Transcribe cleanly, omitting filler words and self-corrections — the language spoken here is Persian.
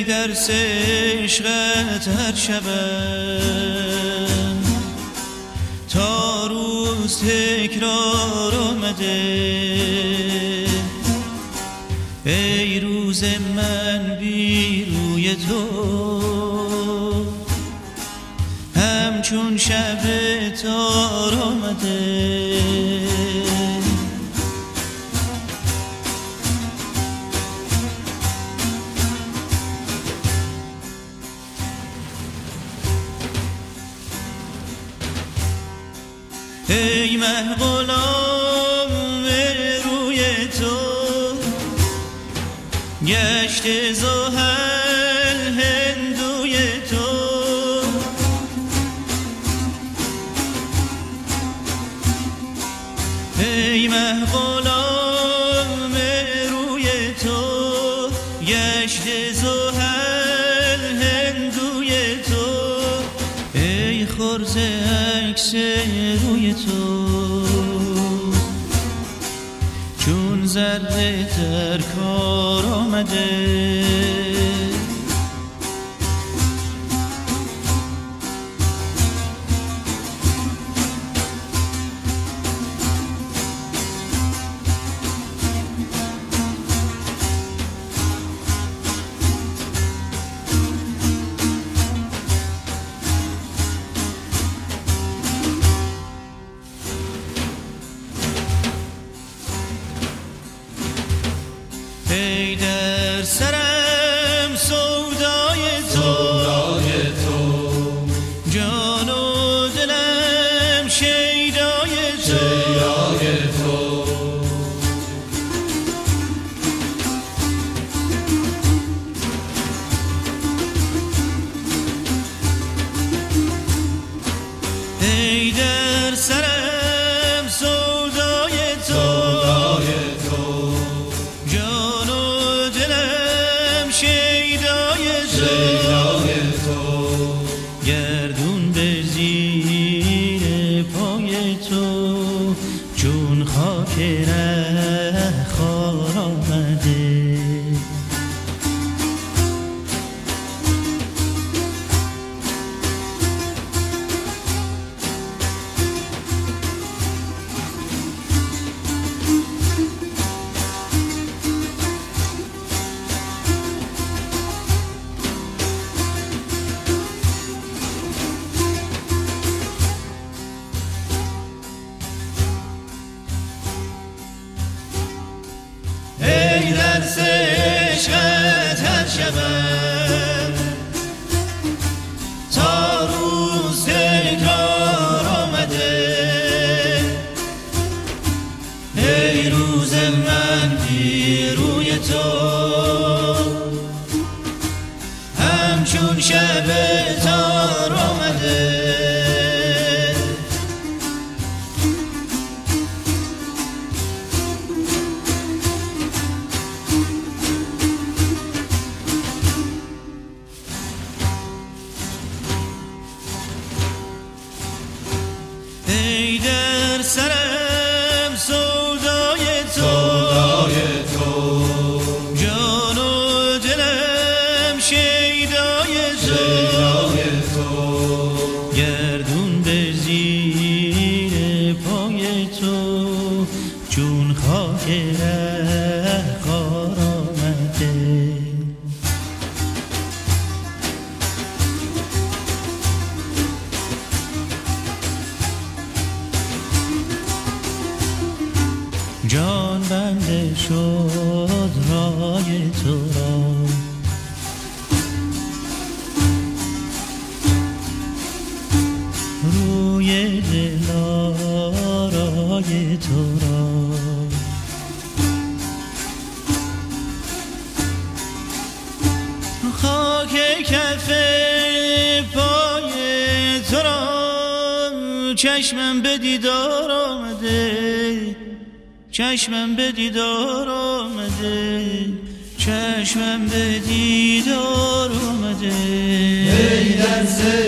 درس عشقت هر شبم تا روز تکرار آمده. ای روز من بی روی تو همچون شب تار آمده. ای مه غلام روی تو گشت زحل هندوی تو. ای مه غلام روی تو گشت زحل هندوی تو. ای خرز عکس روی تو چون ذره در کار آمده. ای در سرم سودای تو جان و دلم شیدای تو. ای در سرم سودای تو گردون به زیر پای تو چون خاک ره خار آمده. ای درس عشقت هر شبم تا روز تکرار آمده. ای روز من بی روی تو همچون شب تار آمده. ای در سرم سودای تو جان و دلم شیدای تو. گردون به زیر پای تو چون خاک ره خار آمده. جان بنده شد رای تو را روی دل آرای تو را. خاک کف پای تو را چشمم به دیدار آمده. چشمم به دیدار آمده. چشمم به دیدار آمده. ای درس